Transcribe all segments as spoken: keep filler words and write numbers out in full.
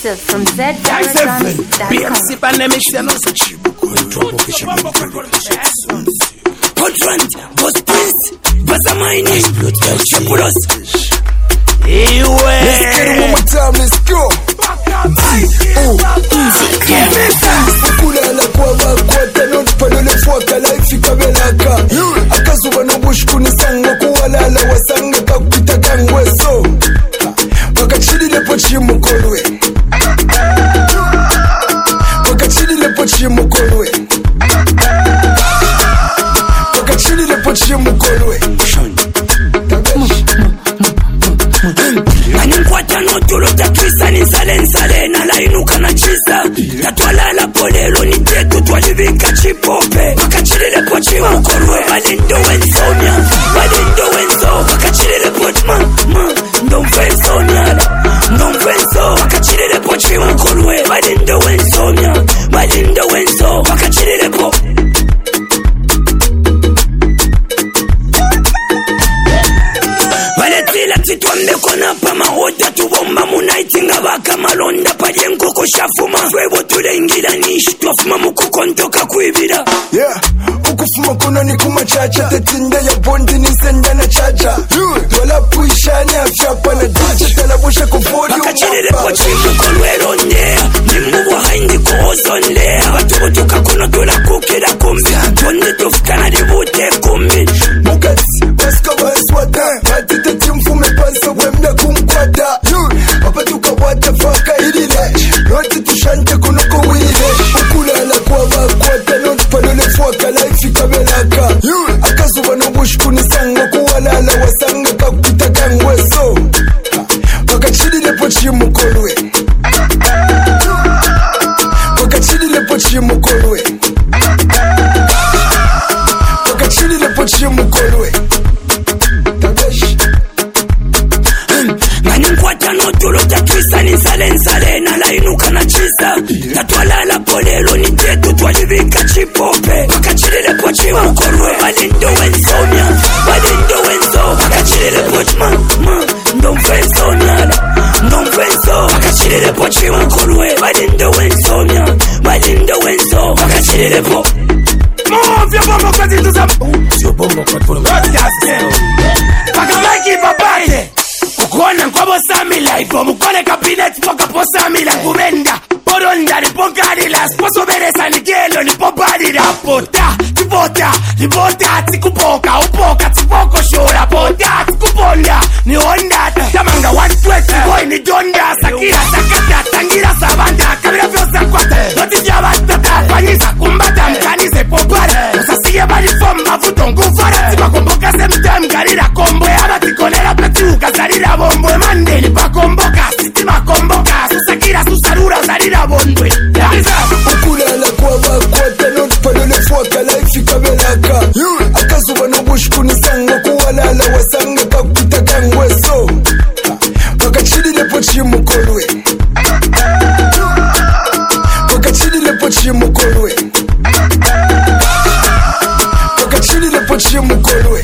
Exclusive from Z Viral Drums dot com. Contrand, Boss Prince, Bazamaini, Shapulos. Let's get it one more time, let's go. Kulala kwa bakwata not palole fuaka life ikabelaka. Akazuba no bushkuni sanga kuwalala wasanga kakupita gangwe so. Wakachilile pochi mukolwe. Wakachilile pochi mukolwe. Wakachilile pochi mukolwe. Nanikwata no tulota twisa nisale nsale na lainuka na chisa. Tatwala la polelo ni tetu twalivika chipope. Wakachilile pochi mukolwe. Balindo wensonya, balindo wenso. Wakachilile pochi ma, ma, ndo mfensonya. Ndo mfenso, wakachilile pochi mukolwe. Balindo wensonya, balindo wenso. Wakachilile po. Valetila titwambe kona pa mahota tubomba munaitinga baka malonda paje nkoko shafuma twebo tulengila nishi twafuma mukuko ntoka kwibira. Yeah, ukufuma kuna ni kumachacha tetinde ya bondi nisenda na chacha. Dola puishani afyapa na dacha talabusha kufori umapa. Wakachilile pochi mukolwe rondea nimuwa haindi kuhozondea. Batubo tukakono dola kukira kumbi Bonde tufukana libute kumbi Bukati, waska waswata Matite timfume pansa wemda kumkwata. Papa tukawata faka ilile Noti tushante kunuko wile. Ukulala kwa bakwata Noti palole fuaka life ikabelaka. Akazuba no bushkuni sanga kuwalala wasanga kakupita gangwe so. Wakachilile pochi mukolwe. Wakachilile pochi mukolwe. Wakachilile pochi mukolwe. Nanikwata no tulota twisa nisale nsale na lainuka na chisa. Tatwala la polelo ni tetu twalivika chipope. Wakachilile pochi mukolwe. Balindo wensonya, balindo wenso. Wakachilile pochi ma, ma, ndo mfensonya. Ndo mfenso, wakachilile pochi mukolwe. Balindo wensonya, balindo wenso. Wakachilile po. Move your bombo kwa zindu za Your bombo kwa tulu Pakamaki papate Ukona nkwabo samila Ipo mukone kabinet poka po samila Kumenda, poronda, nipokadila Sposo beresa nikelo, nipobadila Pota, tipota, tipota Tikupoka, upoka, tipoko shora Pota, tikuponda, ni onda Tamanga one twenty, boy ni donda Sakira, sakata, tangira sabanda Kabira vyosa kwate, noti jabatata Panyisa kumbata, mkanize popare Usasiye bali fomba, vuto ngufara Tiba komboka semte, mgarira kombo Yaba tikolera plati ukazarira bombwe Mandeli pa komboka, sitima komboka Susakira, susarura, uzarira bondwe Ukulala kwa bakwata Noti palole fuaka life ikabelaka. Akazuba no bushkuni sanga kuwalala wasanga kakupita gangwe so. Wakachilile pochi mukolwe. Wakachilile pochi mukolwe. Wakachilile pochi mukolwe.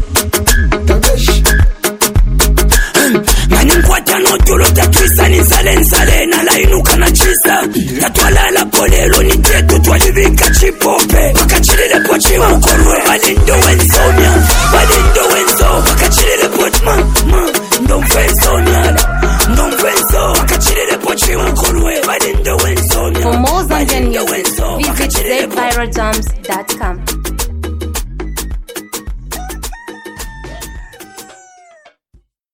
Nanikwata no tulota twisa nisale nsale na lainuka na chisa. Tatwala la polelo ni tetu twalivika chipope. Wakachilile pochi mukolwe. Balindo wensonya, balindo wenso. Wakachilile pochi ma, ma, ndo mfensonya. Ndo mfenso, wakachilile pochi mukolwe. Balindo wensonya. For more Zambian music, visit Z Viral Drums dot com.